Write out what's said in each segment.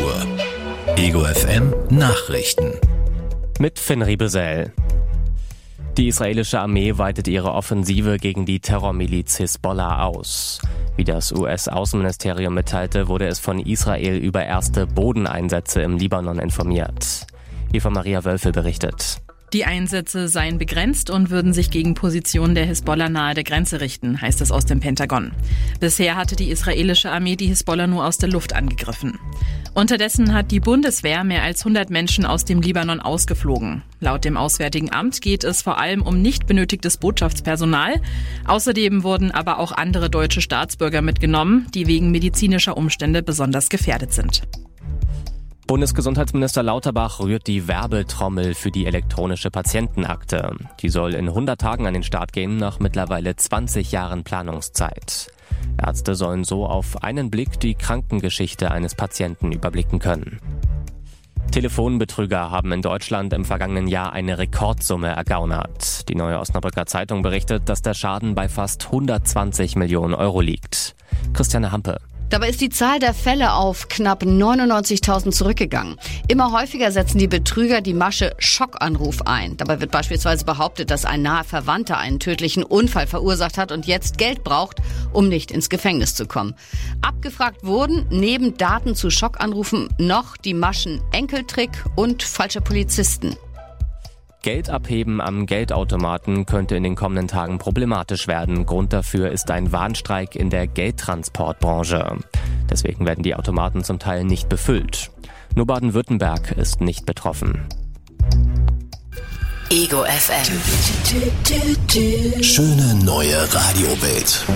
Uhr. Ego FM Nachrichten. Mit Finn Riebesell. Die israelische Armee weitet ihre Offensive gegen die Terrormiliz Hisbollah aus. Wie das US-Außenministerium mitteilte, wurde es von Israel über erste Bodeneinsätze im Libanon informiert. Eva-Maria Wölfel berichtet. Die Einsätze seien begrenzt und würden sich gegen Positionen der Hisbollah nahe der Grenze richten, heißt es aus dem Pentagon. Bisher hatte die israelische Armee die Hisbollah nur aus der Luft angegriffen. Unterdessen hat die Bundeswehr mehr als 100 Menschen aus dem Libanon ausgeflogen. Laut dem Auswärtigen Amt geht es vor allem um nicht benötigtes Botschaftspersonal. Außerdem wurden aber auch andere deutsche Staatsbürger mitgenommen, die wegen medizinischer Umstände besonders gefährdet sind. Bundesgesundheitsminister Lauterbach rührt die Werbetrommel für die elektronische Patientenakte. Die soll in 100 Tagen an den Start gehen, nach mittlerweile 20 Jahren Planungszeit. Ärzte sollen so auf einen Blick die Krankengeschichte eines Patienten überblicken können. Telefonbetrüger haben in Deutschland im vergangenen Jahr eine Rekordsumme ergaunert. Die Neue Osnabrücker Zeitung berichtet, dass der Schaden bei fast 120 Millionen Euro liegt. Christiane Hampe. Dabei ist die Zahl der Fälle auf knapp 99.000 zurückgegangen. Immer häufiger setzen die Betrüger die Masche Schockanruf ein. Dabei wird beispielsweise behauptet, dass ein naher Verwandter einen tödlichen Unfall verursacht hat und jetzt Geld braucht, um nicht ins Gefängnis zu kommen. Abgefragt wurden neben Daten zu Schockanrufen noch die Maschen Enkeltrick und falsche Polizisten. Geld abheben am Geldautomaten könnte in den kommenden Tagen problematisch werden. Grund dafür ist ein Warnstreik in der Geldtransportbranche. Deswegen werden die Automaten zum Teil nicht befüllt. Nur Baden-Württemberg ist nicht betroffen. Ego FM. Schöne neue Radiowelt.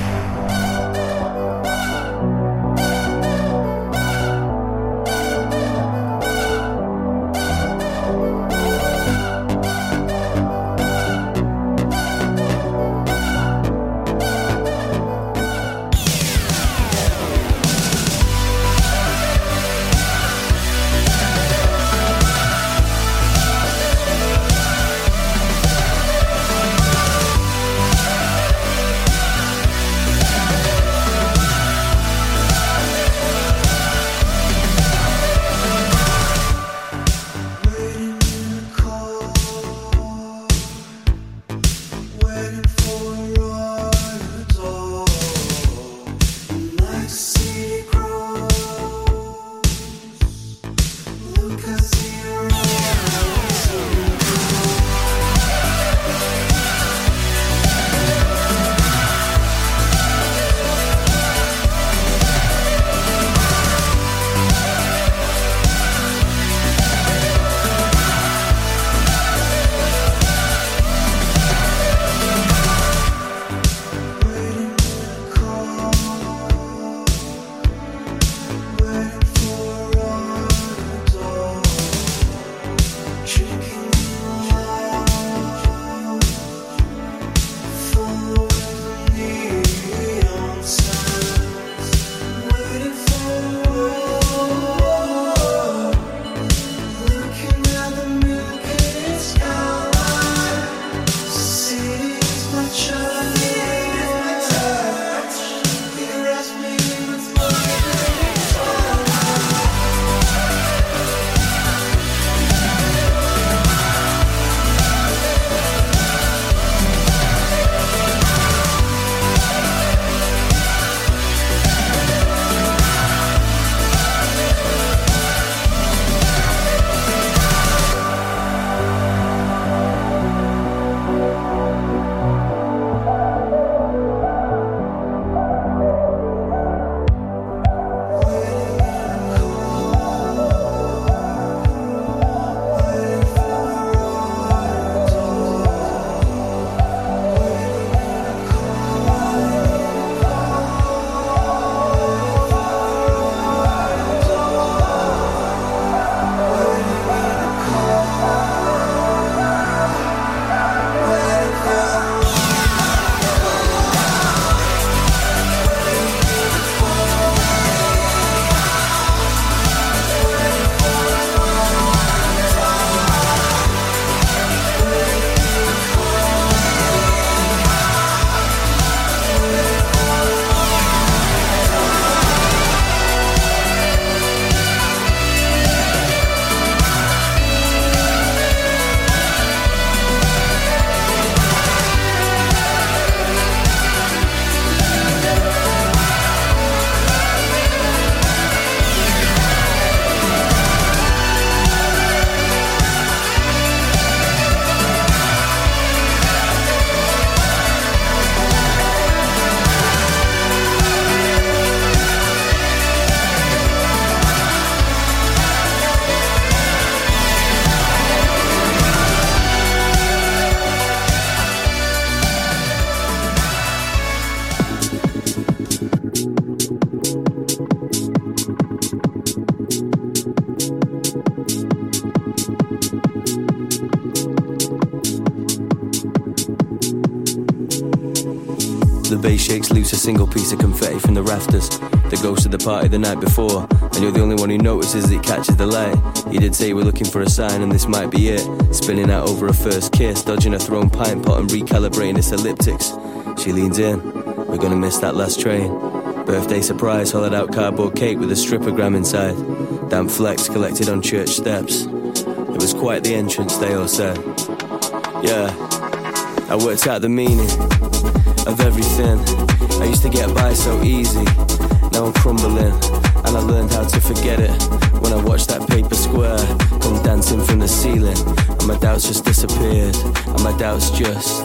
The bass shakes loose a single piece of confetti from the rafters. The ghost of the party the night before, and you're the only one who notices that it catches the light. You did say you were looking for a sign, and this might be it. Spinning out over a first kiss, dodging a thrown pint pot and recalibrating its elliptics. She leans in, we're gonna miss that last train. Birthday surprise, hollowed out cardboard cake with a strippogram inside. Damp flecks collected on church steps. It was quite the entrance, they all said. Yeah, I worked out the meaning of everything. I used to get by so easy, now I'm crumbling. And I learned how to forget it when I watched that paper square come dancing from the ceiling. And my doubts just disappeared, and my doubts just...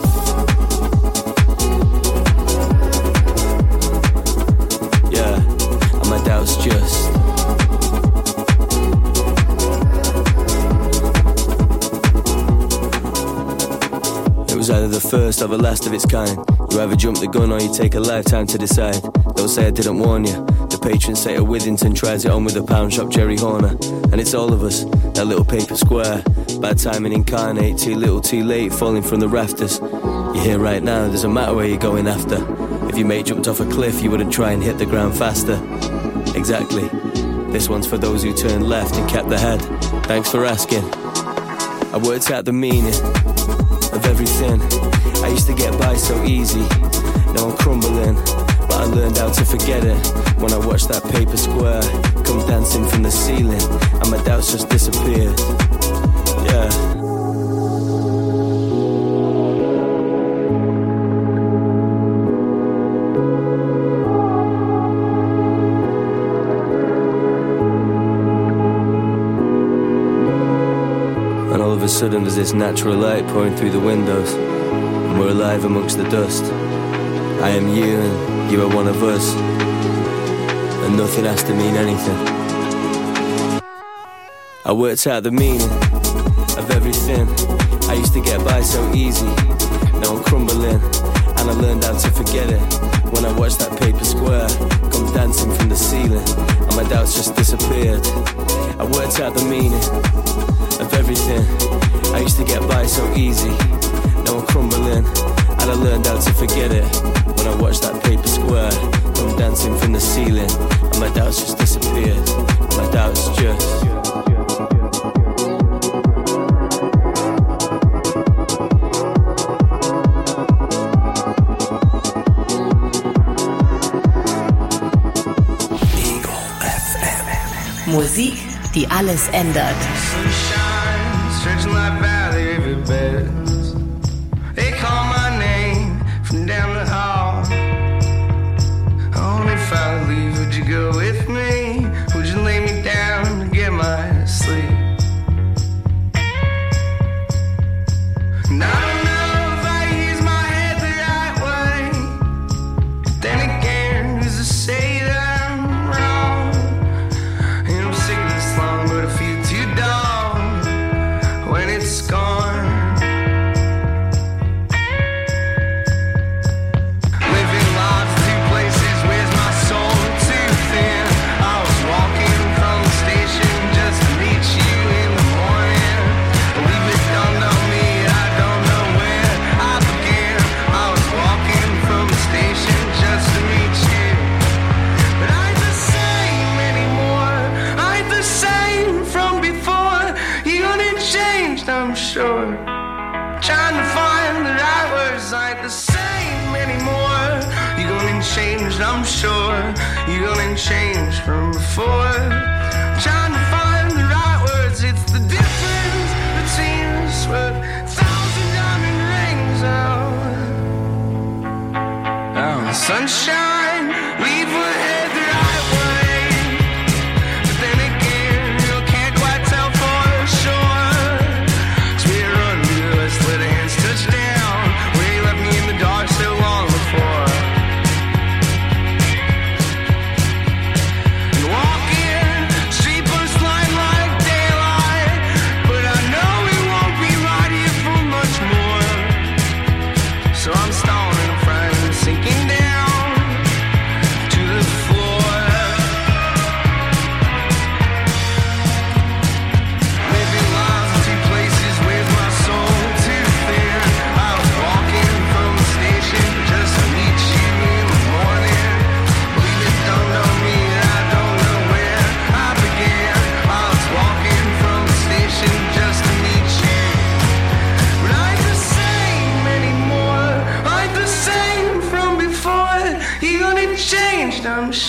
Yeah, and my doubts just... It was either the first or the last of its kind. You either jump the gun or you take a lifetime to decide. Don't say I didn't warn you. The patron saint of Withington tries it on with a pound shop Jerry Horner. And it's all of us, that little paper square. Bad timing incarnate, too little too late, falling from the rafters. You're here right now, doesn't matter where you're going after. If your mate jumped off a cliff, you wouldn't try and hit the ground faster. Exactly. This one's for those who turned left and kept the head. Thanks for asking. I worked out the meaning of everything. I used to get by so easy, now I'm crumbling. But I learned how to forget it when I watched that paper square come dancing from the ceiling, and my doubts just disappeared. Yeah. And all of a sudden there's this natural light pouring through the windows, and we're alive amongst the dust. I am you and you are one of us, and nothing has to mean anything. I worked out the meaning of everything. I used to get by so easy, now I'm crumbling. And I learned how to forget it when I watched that paper square come dancing from the ceiling, and my doubts just disappeared. I worked out the meaning of everything. I used to get by so easy, now I'm crumbling. And I learned how to forget it when I watched that paper square come dancing from the ceiling, and my doubts just disappeared. My doubts just... Musik, die alles ändert. They call my name from down the hall. Oh, if I leave, would you go with me? Would you lay me down to get my sleep? And I don't know if I use my head the right way. But then again, who's to say that I'm wrong? And I'm sick of this long, but I feel too dull when it's gone. I'm sure, trying to find the right words ain't the same anymore. You're gonna change, I'm sure. You're gonna change from before. Trying to find the right words. It's the difference between us with 1,000 diamond rings out. Oh, sunshine, we put head the right way. But then again, you can't quite tell for sure. Let the hands touch down where you left me in the dark so long before. And walking, street bus line like daylight. But I know we won't be right here for much more. So I'm stalling, I'm frying and sinking down.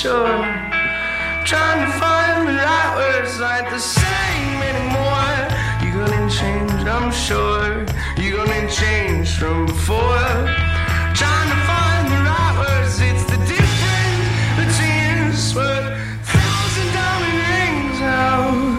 sure. Trying to find the right words ain't the same anymore. You're gonna change, I'm sure. You're gonna change from before. Trying to find the right words, it's the difference between us worth 1,000 diamond rings out.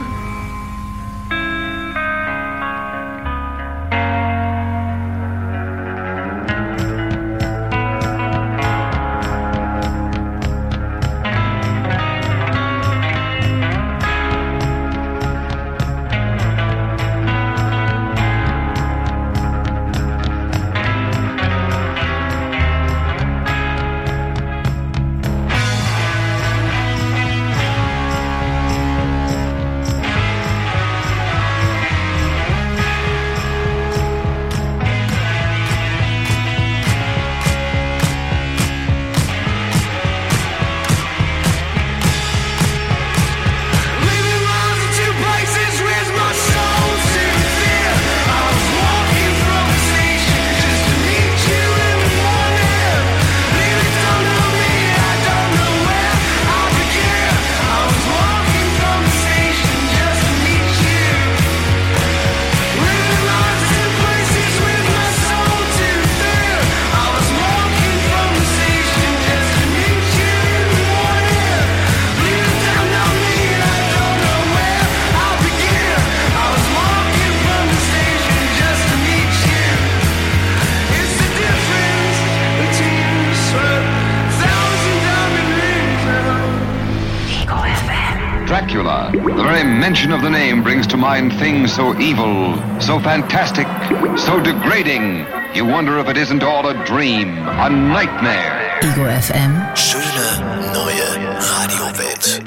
Dracula. The very mention of the name brings to mind things so evil, so fantastic, so degrading. You wonder if it isn't all a dream, a nightmare. Ego FM. Schöne neue Radiowelt.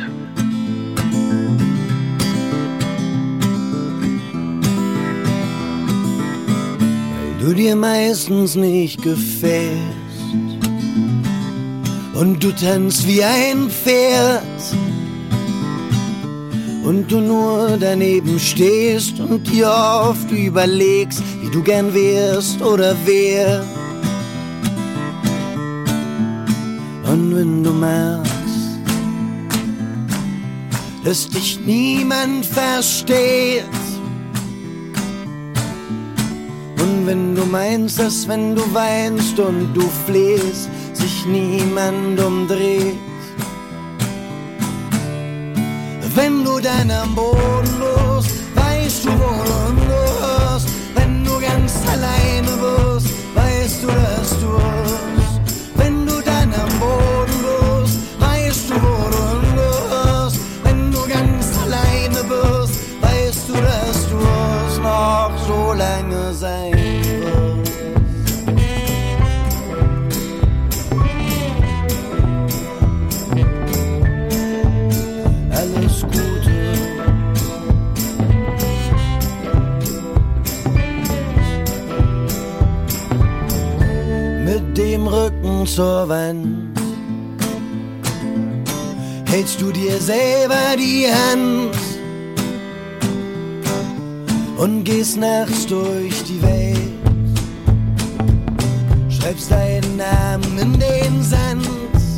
Weil du dir meistens nicht gefällst und du tanzt wie ein Pferd und du nur daneben stehst und dir oft überlegst, wie du gern wärst oder wär. Und wenn du merkst, dass dich niemand versteht, und wenn du meinst, dass wenn du weinst und du flehst, sich niemand umdreht, wenn du dann am Boden bist, weißt du, wo du hingehörst. Wenn du ganz alleine bist, weißt du, dass du hast. Wenn du dann am Boden bist, weißt du, wo du hingehörst. Wenn du ganz alleine bist, weißt du, dass du es noch so lange sein wirst. Alles Gute. Mit dem Rücken zur Wand hältst du dir selber die Hand und gehst nachts durch die Welt, schreibst deinen Namen in den Sand.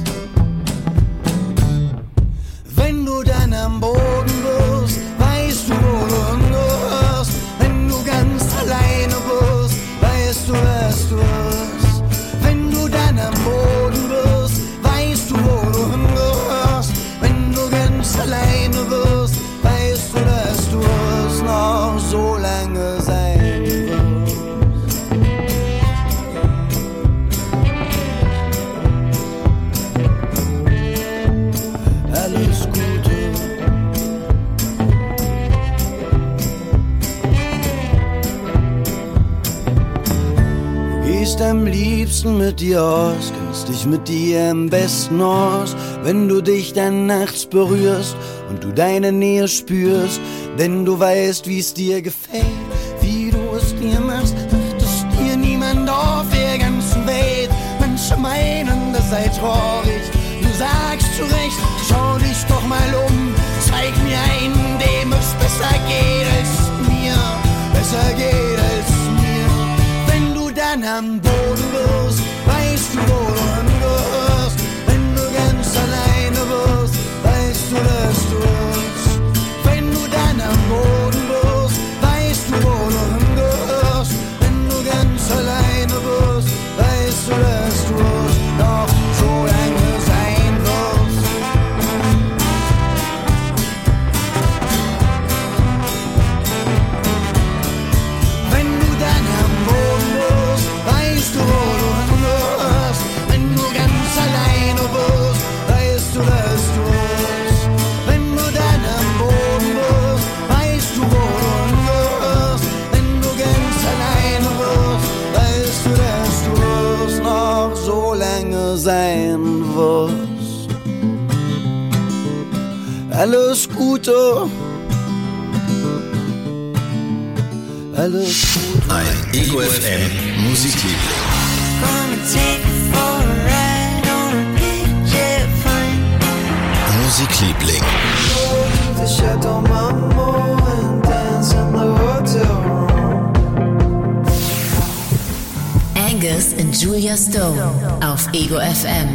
Wenn du dann am Boden bist, weißt du, wo du hingehörst. Wenn du ganz alleine bist, weißt du, was du hast. Wenn du dann am Boden bist, weißt du, wo du hingehörst. Wenn du ganz alleine bist, weißt du, dass du es noch so lange sein wirst. Alles Gute. Du gehst am liebsten mit dir aus, kennst dich mit dir am besten aus, wenn du dich dann nachts berührst und du deine Nähe spürst, denn du weißt, wie es dir gefällt, wie du es dir machst, macht es dir niemand auf der ganzen Welt. Manche meinen, das sei traurig, du sagst zu Recht, schau dich doch mal um, zeig mir einen, dem es besser geht als mir, besser geht als mir. Wenn du dann am Boden bist, weißt du, wo du hingehörst. Wenn du ganz allein Alles Gute. Alles Gute. Ein Ego FM Musikliebling. Musikliebling. Angus und Julia Stone auf Ego FM.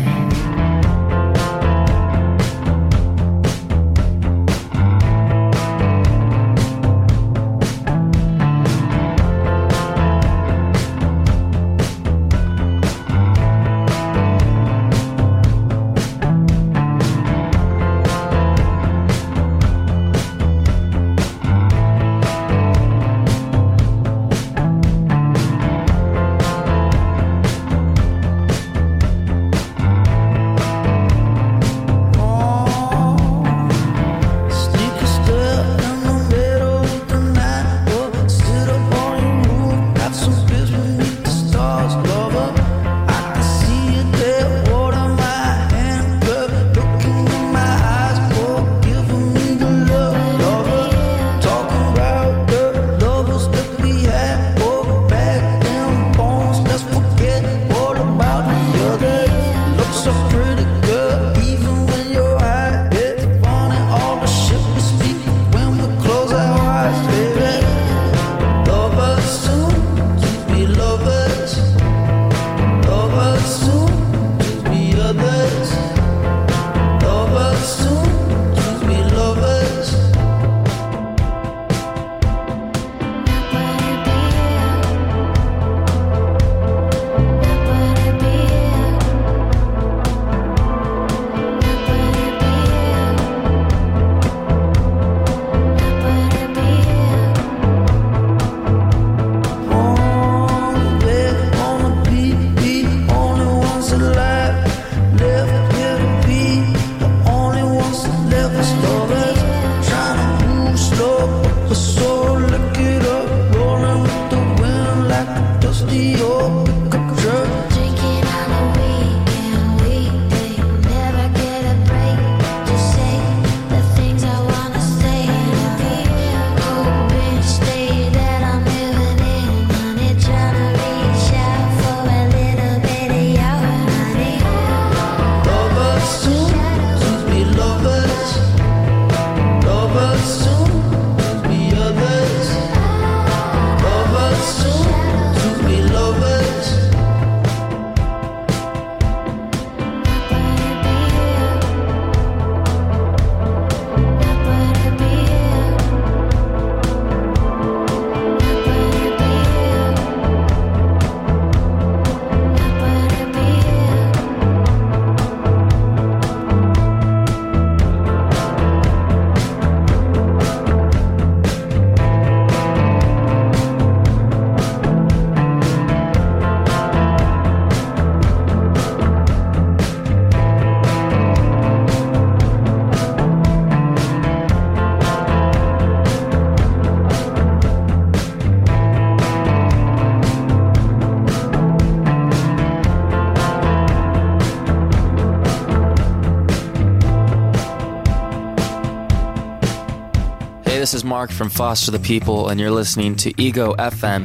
This is Mark from Foster the People, and you're listening to Ego FM.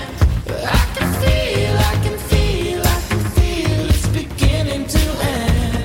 I can feel it's beginning to end.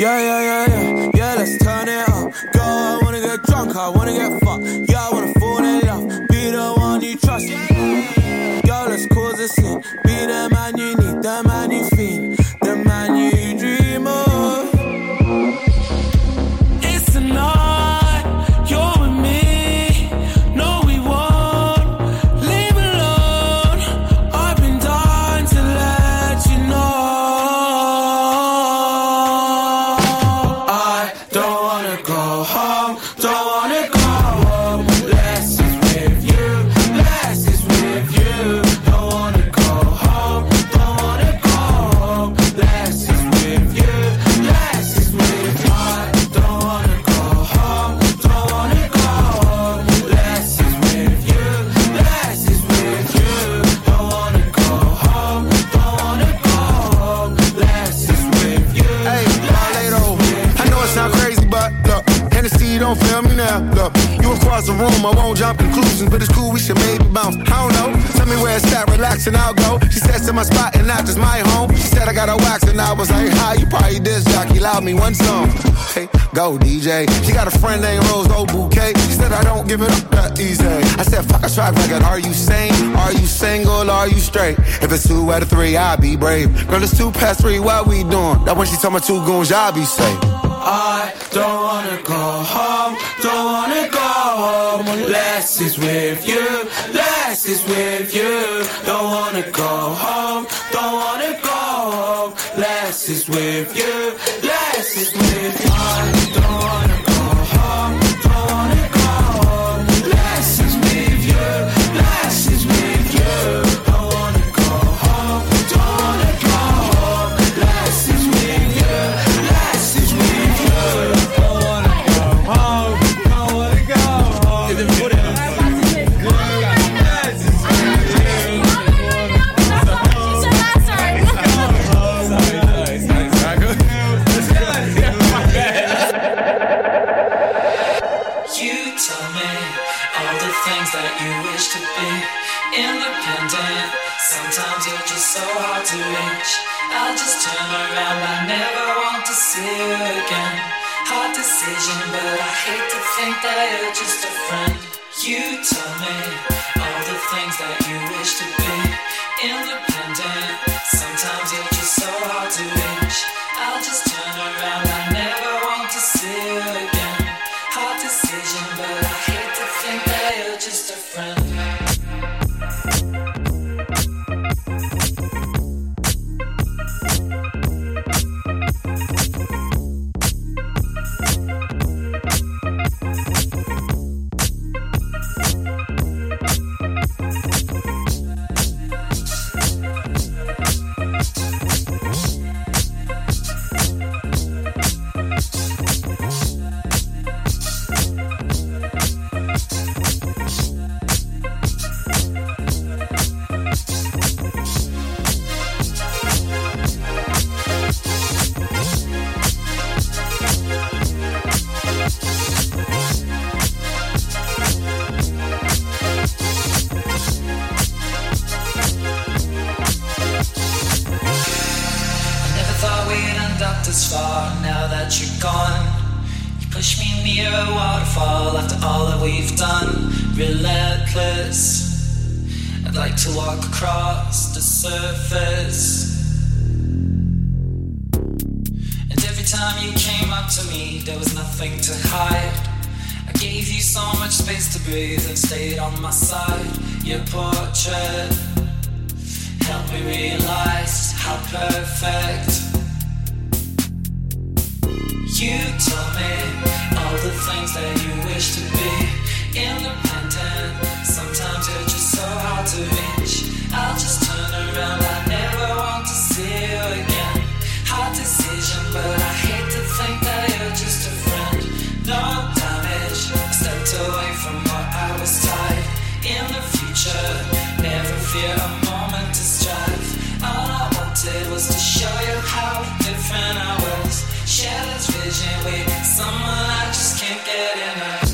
Yeah, let's turn it up. Girl, I wanna get drunk, I wanna get fucked. Yeah, I wanna fall in love, be the one you trust. Girl, let's cause a scene. Be the man you need, the man you feel, the man you dream of. It's the night, you're with me. No, we won't leave alone. I've been dying to let you know. Don't feel me now, look, you across the room, I won't jump conclusions, but it's cool, we should maybe bounce. I don't know, tell me where it's at, relax and I'll go. She said to my spot and not just my home. She said I got a wax and I was like, hi, you probably this jockey, loud me one song. Hey, go DJ. She got a friend named Rose, no bouquet. She said I don't give it up that easy. I said fuck a track record, are you sane? Are you single, are you straight? If it's 2 out of 3, I'll be brave. Girl, it's 2 past 3, what we doing? That when she told me 2 goons, I'll be safe. I don't wanna go home, don't wanna go home unless it's with you, unless it's with you. Don't wanna go home, don't wanna go home unless it's with you, unless it's with you. I don't wanna go home, don't wanna go home unless it's with you, unless it's with you. Don't wanna go home, don't wanna go home unless it's with you, unless it's with you. Sometimes you're just so hard to reach. I'll just turn around, I never want to see you again. Hard decision, but I hate to think that you're just a friend. You tell me all the things that you wish to be. Independent, sometimes you're just so hard to reach. I'll just turn around, I never want to see you again. Hard decision, but I hate to think that you're just a friend. Now that you're gone, you push me near a waterfall after all that we've done. Relentless, I'd like to walk across the surface. And every time you came up to me, there was nothing to hide. I gave you so much space to breathe and stayed on my side. Your portrait helped me realize how perfect. You told me all the things that you wish to be. Independent, sometimes you're just so hard to reach. I'll just turn around, I never want to see you again. Hard decision, but I hate to think that you're just a friend. No damage, I stepped away from what I was tied. In the future, never fear a moment to strive. All I wanted was to show you how different I was. Share this vision with someone I just can't get enough.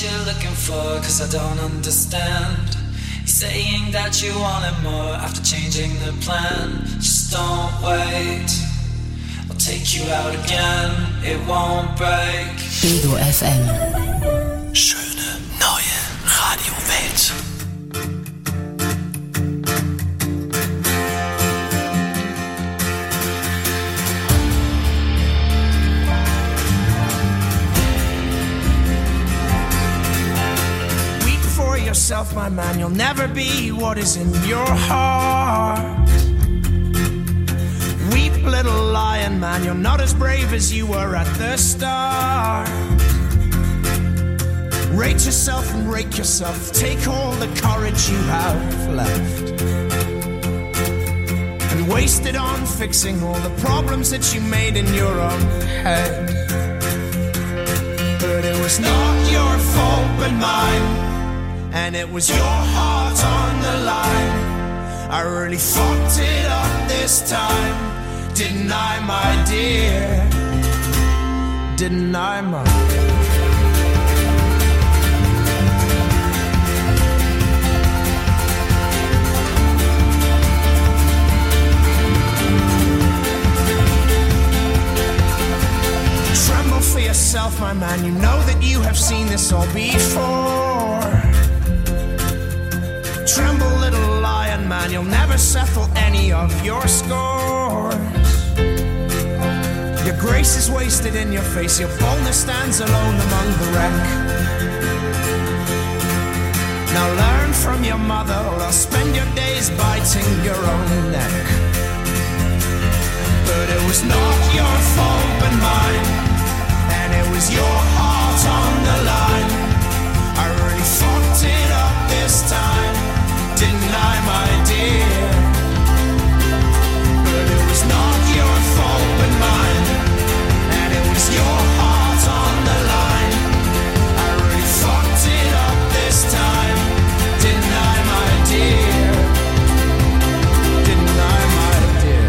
you're looking for, cause I don't understand. You're saying that you wanted more after changing the plan. Just don't wait, I'll take you out again, it won't break. Ego FM. Schöne neue Radiowelt. Yourself, my man, you'll never be what is in your heart. Weep, little lion man, you're not as brave as you were at the start. Rate yourself and rake yourself, take all the courage you have left and waste it on fixing all the problems that you made in your own head. But it was not your fault but mine, and it was your heart on the line. I really fucked it up this time, didn't I, my dear? Didn't I, my dear? Tremble for yourself, my man, you know that you have seen this all before. Tremble, little lion man, you'll never settle any of your scores. Your grace is wasted in your face, your boldness stands alone among the wreck. Now learn from your mother, or I'll spend your days biting your own neck. But it was not your fault but mine, and it was your heart on the line. I really fucked it up this time, didn't I, my dear? But it was not your fault but mine, and it was your heart on the line. I really fucked it up this time, didn't I, my dear? Didn't I, my dear?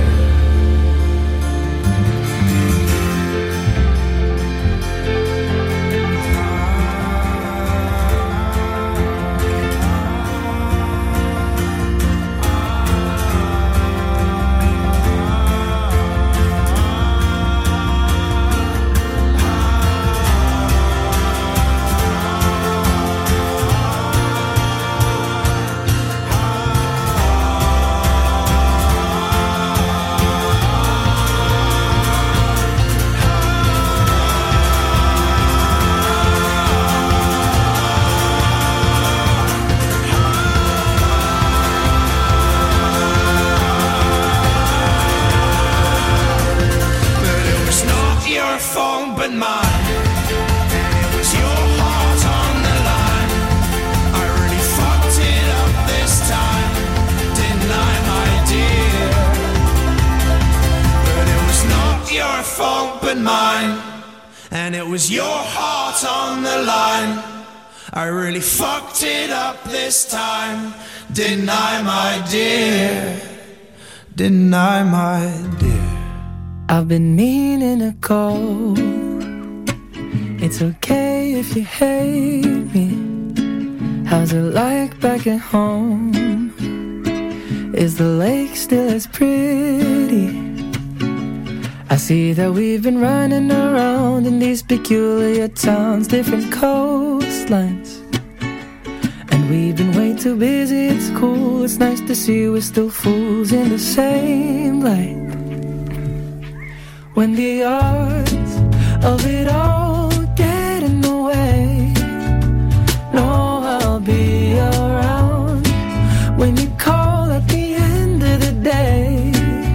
And it was your heart on the line. I really fucked it up this time, didn't I, my dear? Didn't I, my dear? I've been meaning to call. It's okay if you hate me. How's it like back at home? Is the lake still as pretty? I see that we've been running around in these peculiar towns, different coastlines, and we've been way too busy. It's cool, it's nice to see we're still fools in the same light. When the odds of it all get in the way, no, I'll be around when you call at the end of the day.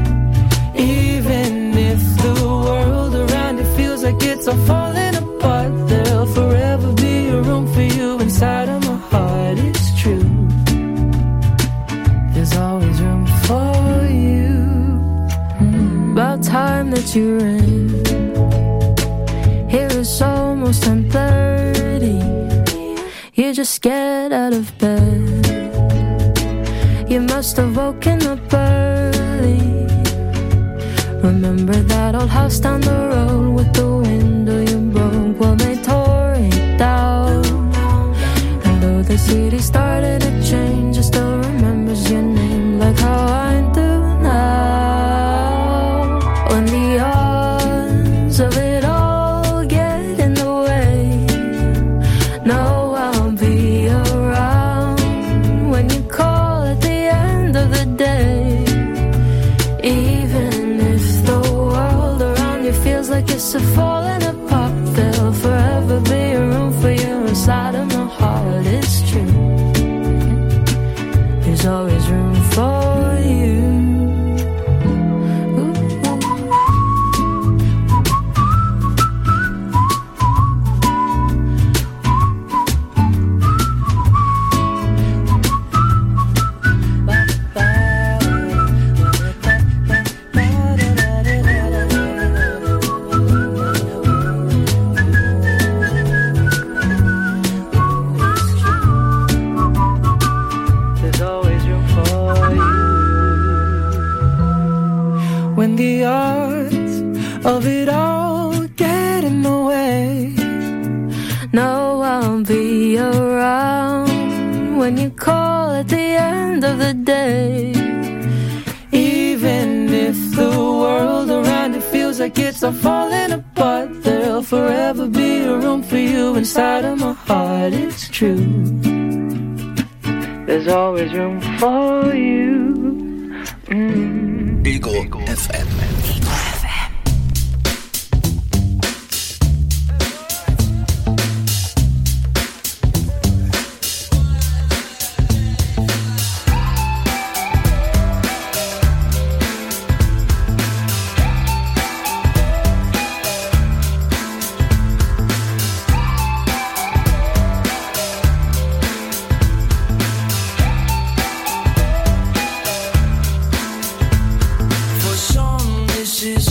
Even if the world around you feels like it's all falling apart, there'll forever be a room for you inside of my heart. It's true, there's always room for you. About time that you're in. Here it's almost 10:30. You're just scared out of bed. You must have woken up early. Remember that old house down the road with the window you broke? Well, they tore it down When the odds of it all get in the way, no, I'll be around when you call at the end of the day. Even if the world around you feels like it's falling apart, there'll forever be a room for you inside of my heart. It's true, there's always room for you. When the odds of it all get in the way, no, I'll be around when you call at the end of the day. Even if the world around you feels like it's all falling apart, there'll forever be a room for you inside of my heart. It's true, there's always room for you. Ego FM. For some, this is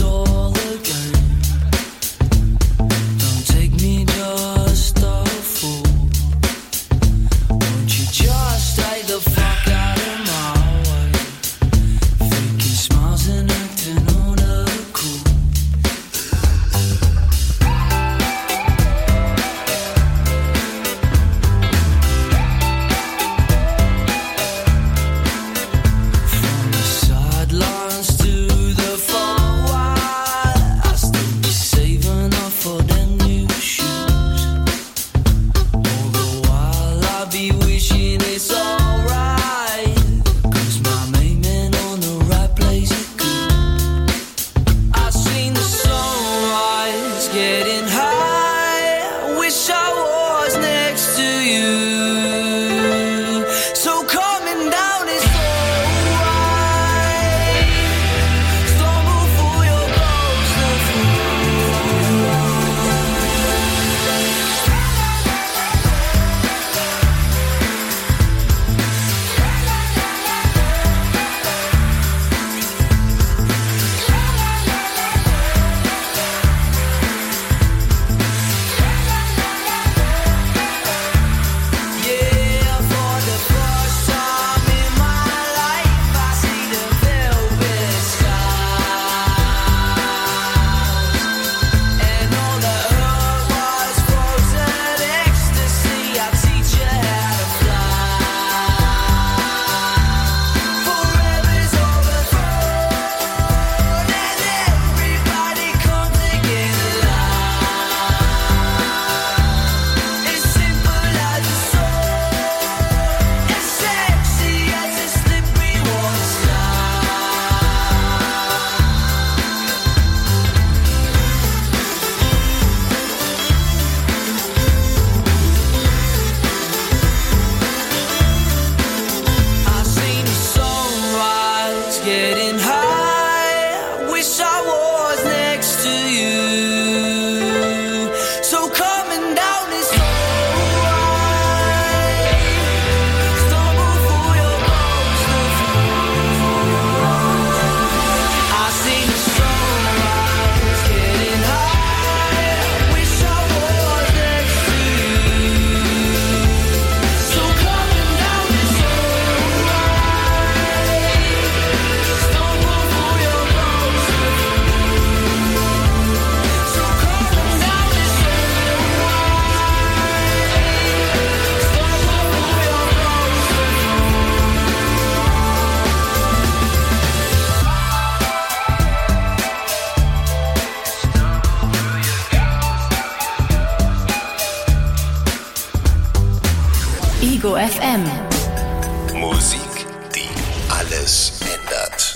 FM. Musik, die alles ändert.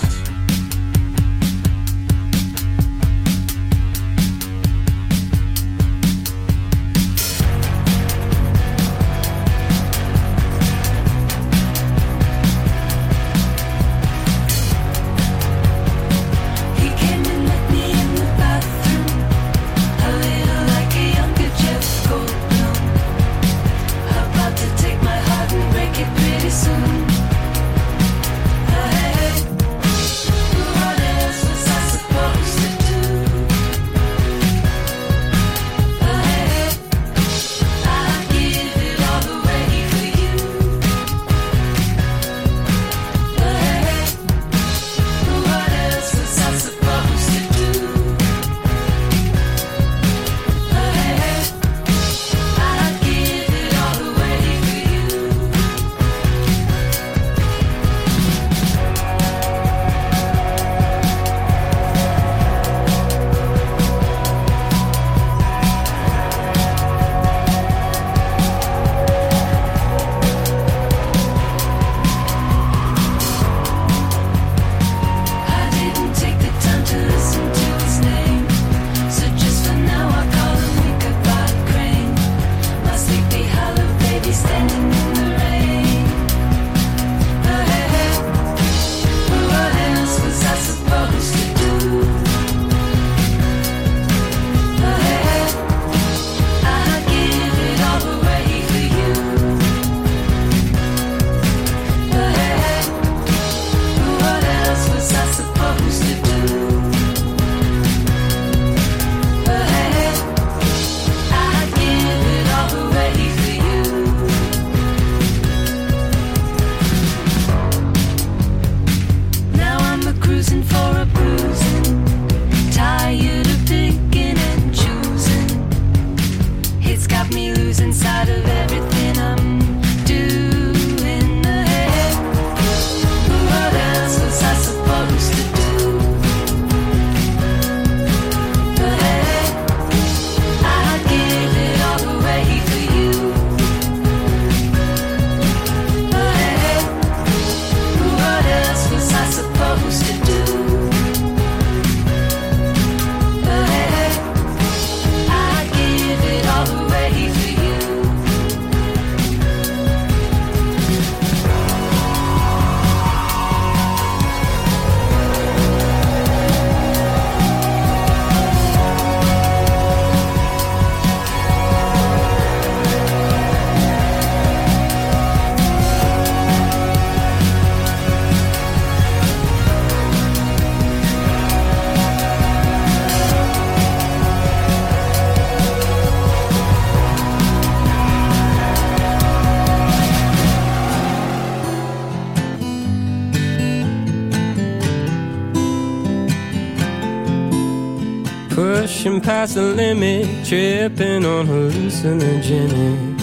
Pushing past the limit, tripping on hallucinogenics.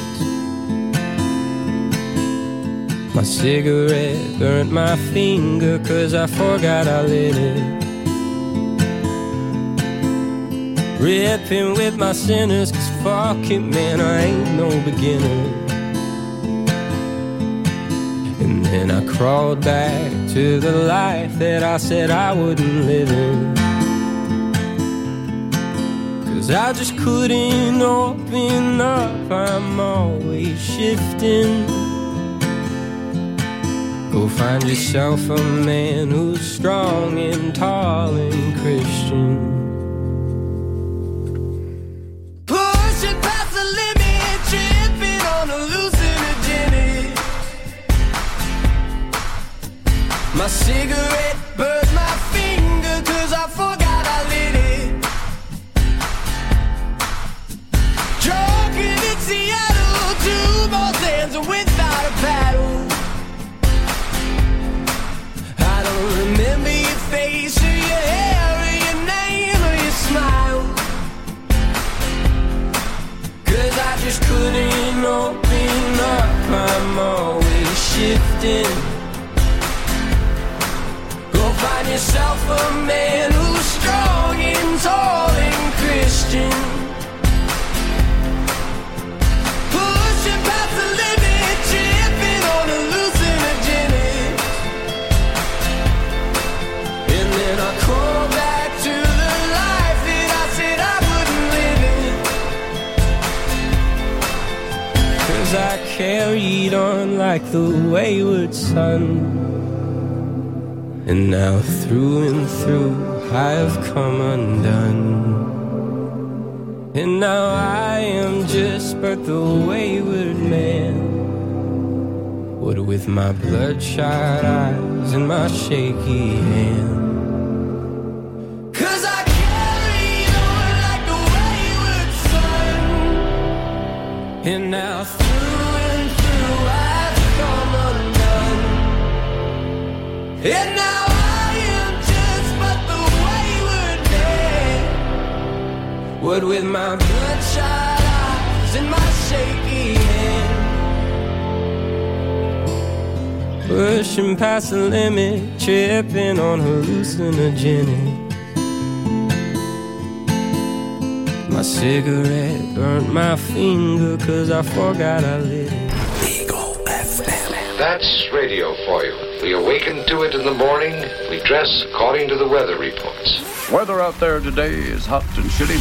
My cigarette burnt my finger 'cause I forgot I lit it. Ripping with my sinners 'cause fuck it man, I ain't no beginner. And then I crawled back to the life that I said I wouldn't live in. I just couldn't open up, I'm always shifting. Go find yourself a man who's strong and tall and Christian. Pushing past the limit, tripping on hallucinogenics. My cigarette burned my finger 'cause I forgot I lit it. Drunken in Seattle, two more sands without a paddle. I don't remember your face or your hair or your name or your smile, 'cause I just couldn't open up, I'm always shifting. Go find yourself a man who's strong and tall and Christian. Pushing past the limit, tripping like the wayward sun. And now through and through I have come undone. And now I am just but the wayward man, what with my bloodshot eyes and my shaky hand. Cause I carry on like a wayward son. And now through and through I've come undone. And now I am just but the wayward man, what with my bloodshot eyes and my shaky hand. Pushing past the limit, tripping on hallucinogenic. My cigarette burnt my finger cause I forgot I lit it. Eagle FM. That's radio for you. We awaken to it in the morning. We dress according to the weather reports. Weather out there today is hot and shitty.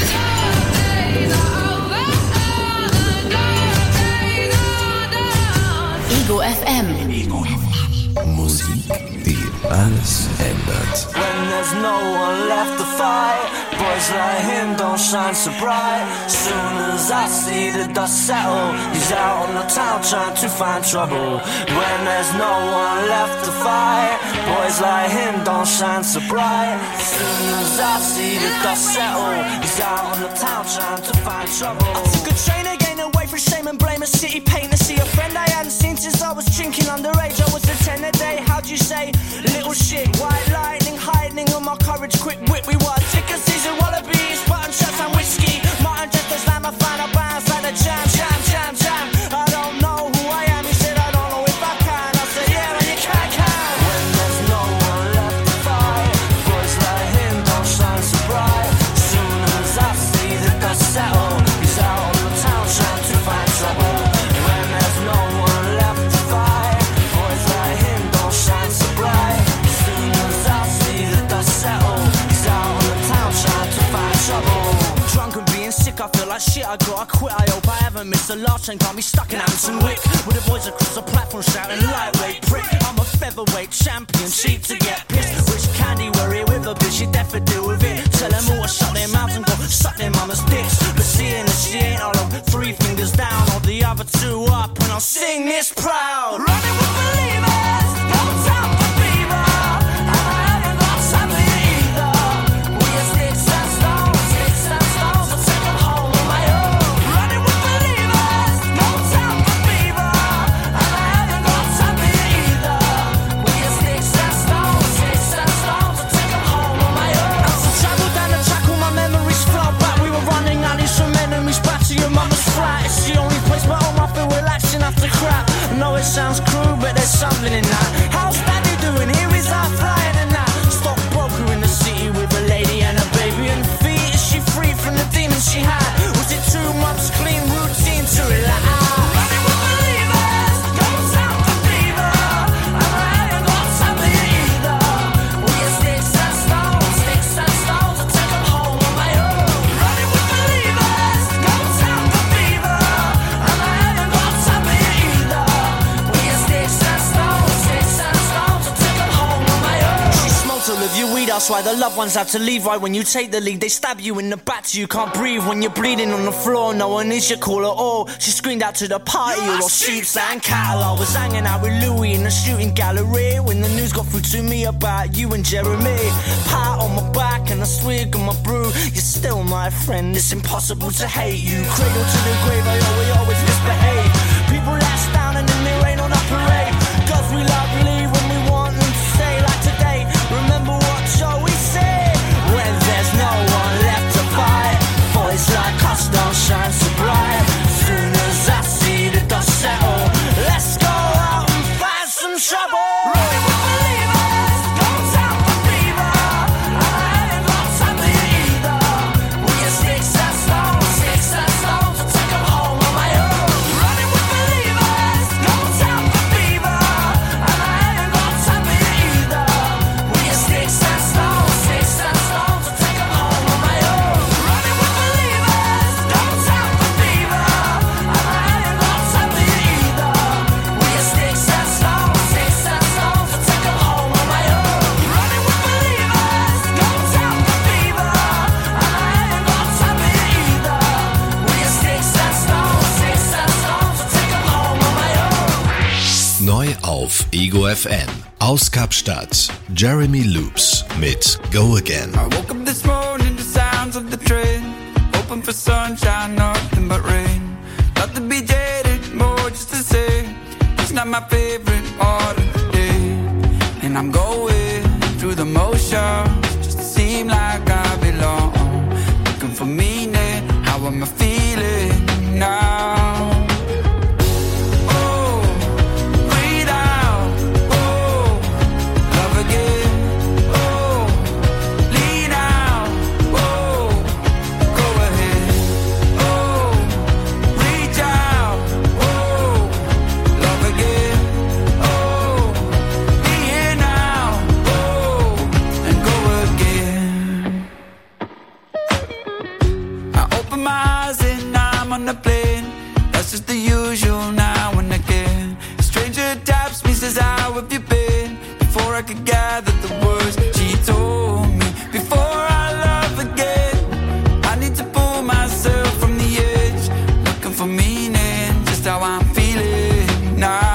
Ego FM. Musik, die alles ändert. When there's no one left to fight, boys like him don't shine so bright. Soon as I see the dust settle, he's out on the town trying to find trouble. When there's no one left to fight, boys like him don't shine so bright. Soon as I see the dust settle, he's out on the town trying to find trouble. I took a train again away from shame and blame, a city pain to see a friend I hadn't seen since I was drinking underage. I was a 10 a day, how'd you say? Little shit, white lightning, hiding on my courage, quick wit. We were ticker season wallabies, button shirts and whiskey. Martin just a slam, I found a bounce like a jam. I don't know who I am, he said I don't know if I can. I said yeah, man, you can. When there's no one left to fight, boys like him don't shine so bright. Soon as I see the dust settle, he's out on the town trying to find trouble. When there's no one left to fight, boys like him don't shine so bright. Soon as I see the dust settle, he's out on the town trying to find trouble. Drunk and being sick, I feel like shit, I gotta quit. I hope I haven't missed the last train, can't be stuck in Hampton Wick with the boys across the platform shouting lightweight prick. I'm a featherweight champion, cheap to get pissed. Rich candy, worry with a bitch, she definitely deal with it. Tell them all to shut their mouths and go suck their mama's dicks. But seeing that she ain't all of 3 fingers down, or the other 2 up, and I'll sing this proud. Running with believers, no time for fever. I haven't got time for you either. We are sticks and stones, I'll take them home on my own. Running with believers, no time for fever. I haven't got time for you either. We are sticks and stones, I'll take them home on my own. As I travel down the track, all my memories flow back. We were running alleys from enemies back to your mama's flat. It's the only place where I feel relaxing after crap. I know it sounds cruel, but there's something in that. How's Daddy doing? Here is our flying and that. Stockbroker in the city with a lady and a baby and feet. Is she free from the demons she had? Was it 2 months clean routine to relax? Running with believers, no time for fever. I haven't got time for you either. We are sticks and stones, I'll take them home on my own. Running with believers, no time for fever. I haven't got time for you either. We are sticks and stones, I'll take them home on my own. She smoked all of your weed, that's why the loved ones have to leave. Right when you take the lead, they stab you in the back so you can't breathe. When you're bleeding on the floor, no one is your call at all. She screamed out to the party, all sheep and cattle. I was hanging out with Louis in the shooting gallery when the news got through to me about you and Jeremy. Pat on my back and a swig of my brew. You're still my friend, it's impossible to hate you. Cradle to the grave, I always misbehave. People let us down and then they rain on our parade. Cause we love leave when we want them to stay. Like today, remember what Joey said. When there's no one left to fight, boys like us don't shine so bright. Soon as I see the dust settle, let's go out and find some trouble. Running with believers, no time for fever. I haven't got time for you either. We are sticks and stones, I'll take them home on my own. Running with believers, auf Ego FM. Aus Kapstadt, Jeremy Loops mit Go Again. I woke up this morning to sounds of the train, hoping for sunshine, nothing but rain. Not to be jaded, more just to say it's not my favorite part of the day. And I'm going through the motions just to seem like I belong. Looking for meaning, how am I feeling now? That's just the usual now and again. A stranger taps me, says, how have you been? Before I could gather the words, she told me, before I love again, I need to pull myself from the edge. Looking for meaning, just how I'm feeling now.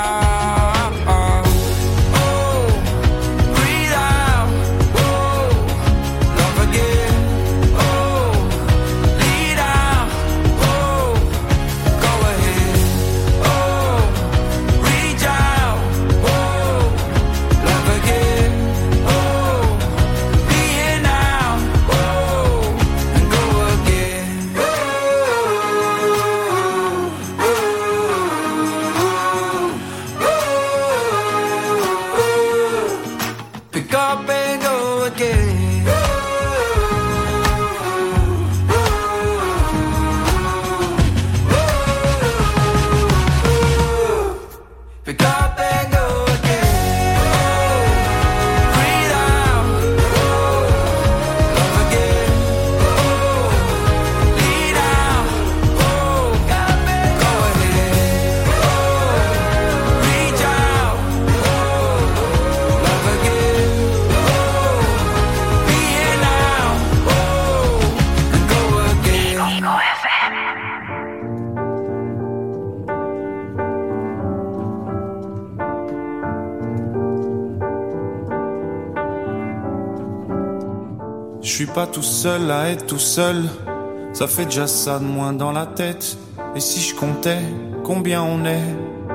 Je suis pas tout seul à être tout seul, ça fait déjà ça de moins dans la tête. Et si je comptais combien on est?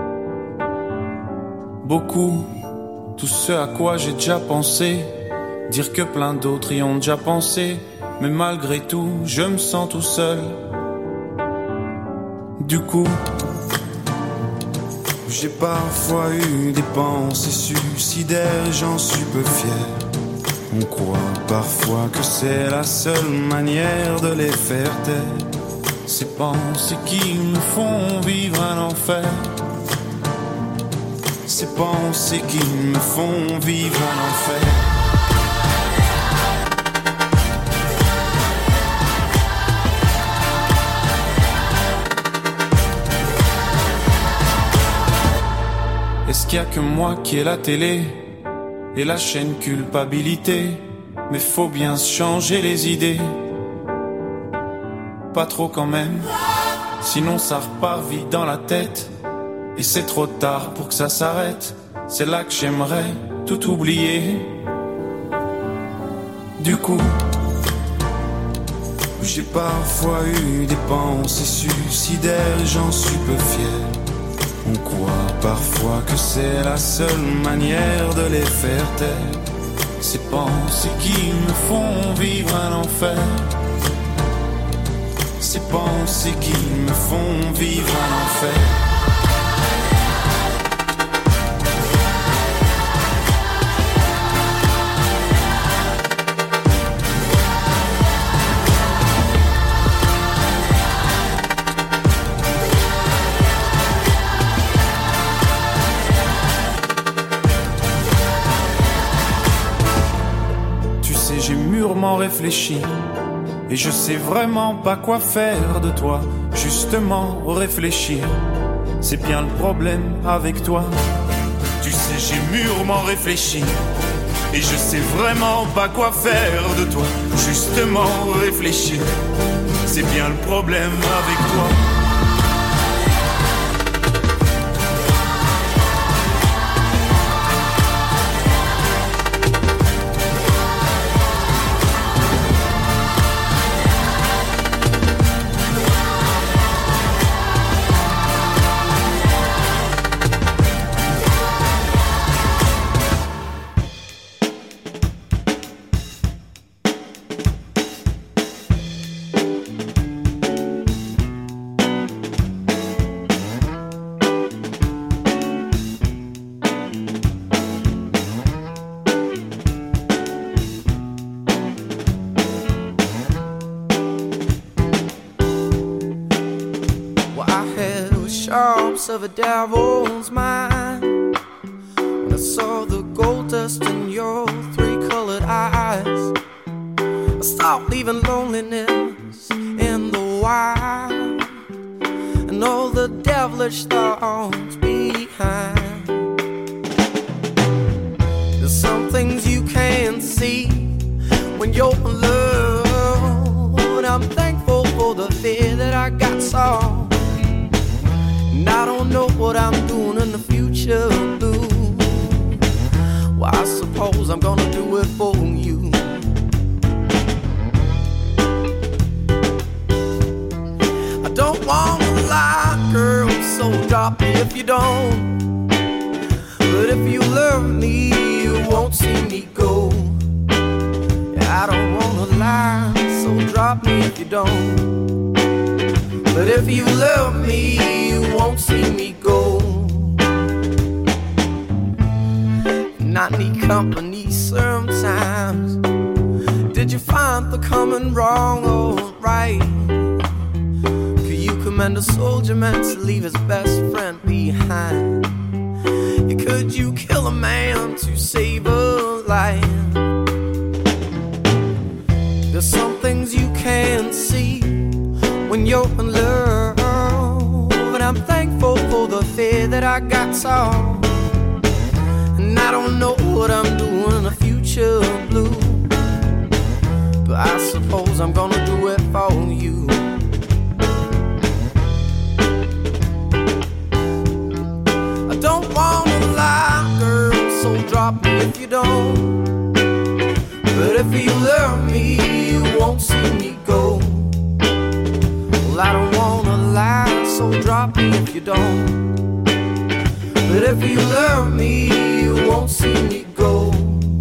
Beaucoup, tout ce à quoi j'ai déjà pensé, dire que plein d'autres y ont déjà pensé. Mais malgré tout, je me sens tout seul. Du coup, j'ai parfois eu des pensées suicidaires et j'en suis peu fier. On croit parfois que c'est la seule manière de les faire taire. Ces pensées qui me font vivre un enfer. Ces pensées qui me font vivre un enfer. Est-ce qu'il y a que moi qui ai la télé et la chaîne culpabilité? Mais faut bien se changer les idées. Pas trop quand même, sinon ça repart vite dans la tête. Et c'est trop tard pour que ça s'arrête. C'est là que j'aimerais tout oublier. Du coup, j'ai parfois eu des pensées suicidaires et j'en suis peu fier. On croit parfois que c'est la seule manière de les faire taire. Ces pensées qui me font vivre un enfer. Ces pensées qui me font vivre un enfer. Réfléchi et je sais vraiment pas quoi faire de toi. Justement réfléchir, c'est bien le problème avec toi. Tu sais j'ai mûrement réfléchi et je sais vraiment pas quoi faire de toi. Justement réfléchir, c'est bien le problème avec toi. glimpse of a devil's mind when I saw the gold dust in your three-colored eyes. I stopped leaving loneliness in the wild and all the devilish thoughts behind. There's some things you can't see when you're in love, and I'm thankful for the fear that I got solved. And I don't know what I'm doing in the future, blue. Well, I suppose I'm gonna do it for you. I don't wanna lie, girl, so drop me if you don't. But if you love me, you won't see me go. Yeah, I don't wanna lie, so drop me if you don't. But if you love me, you won't see me go. And I need company sometimes. Did you find the coming wrong or right? Could you commend a soldier meant to leave his best friend behind? Could you kill a man to save a life? There's some things you can't see when you're in love, and I'm thankful for the fear that I got solved. And I don't know what I'm doing in the future, blue, but I suppose I'm gonna do it for you. I don't wanna lie, girl, so drop me if you don't. But if you love me, you won't see me go. Well, I don't wanna lie, so drop me if you don't. But if you love me, you won't see me go.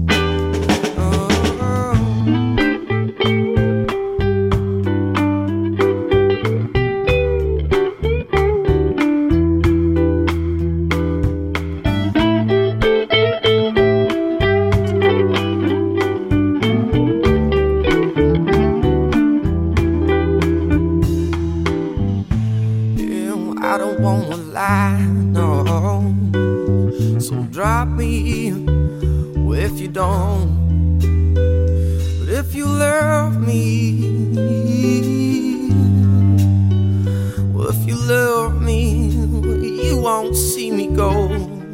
Drop me if you don't. But if you love me, well, if you love me, you won't see me go.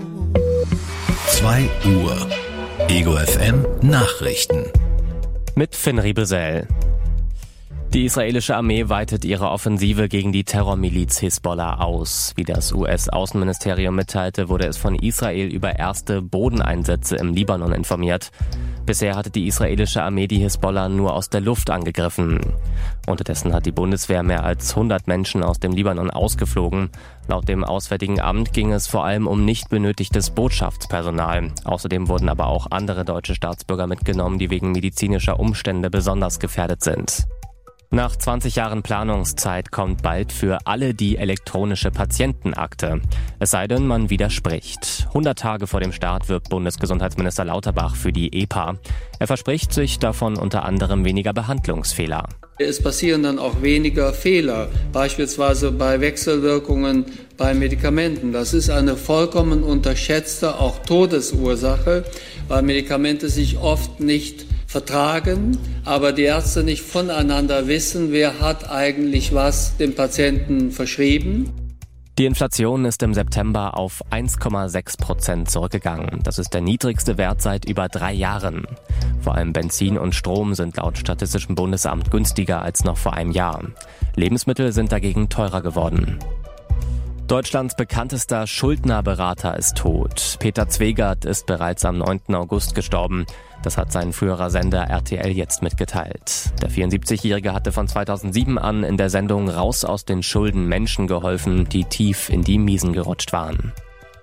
2 Uhr. Ego FM Nachrichten. Mit Finn Riebesell. Die israelische Armee weitet ihre Offensive gegen die Terrormiliz Hisbollah aus. Wie das US-Außenministerium mitteilte, wurde es von Israel über erste Bodeneinsätze im Libanon informiert. Bisher hatte die israelische Armee die Hisbollah nur aus der Luft angegriffen. Unterdessen hat die Bundeswehr mehr als 100 Menschen aus dem Libanon ausgeflogen. Laut dem Auswärtigen Amt ging es vor allem um nicht benötigtes Botschaftspersonal. Außerdem wurden aber auch andere deutsche Staatsbürger mitgenommen, die wegen medizinischer Umstände besonders gefährdet sind. Nach 20 Jahren Planungszeit kommt bald für alle die elektronische Patientenakte. Es sei denn, man widerspricht. 100 Tage vor dem Start wirbt Bundesgesundheitsminister Lauterbach für die EPA. Er verspricht sich davon unter anderem weniger Behandlungsfehler. Es passieren dann auch weniger Fehler, beispielsweise bei Wechselwirkungen bei Medikamenten. Das ist eine vollkommen unterschätzte, auch Todesursache, weil Medikamente sich oft nicht vertragen, aber die Ärzte nicht voneinander wissen, wer hat eigentlich was dem Patienten verschrieben. Die Inflation ist im September auf 1,6% zurückgegangen. Das ist der niedrigste Wert seit über 3 Jahren. Vor allem Benzin und Strom sind laut Statistischem Bundesamt günstiger als noch vor einem Jahr. Lebensmittel sind dagegen teurer geworden. Deutschlands bekanntester Schuldnerberater ist tot. Peter Zwegert ist bereits am 9. August gestorben. Das hat sein früherer Sender RTL jetzt mitgeteilt. Der 74-Jährige hatte von 2007 an in der Sendung Raus aus den Schulden Menschen geholfen, die tief in die Miesen gerutscht waren.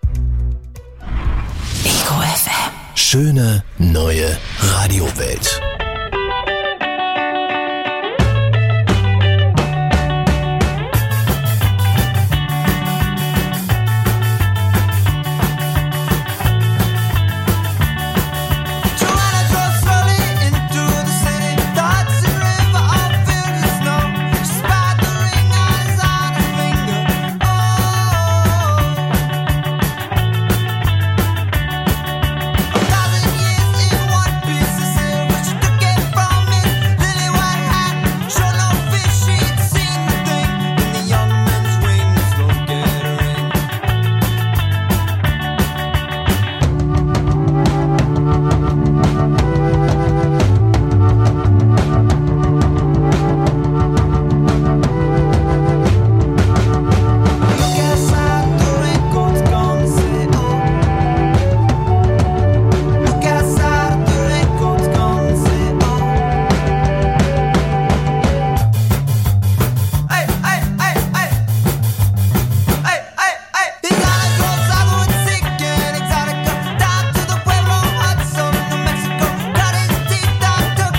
Ego FM. Schöne neue Radiowelt.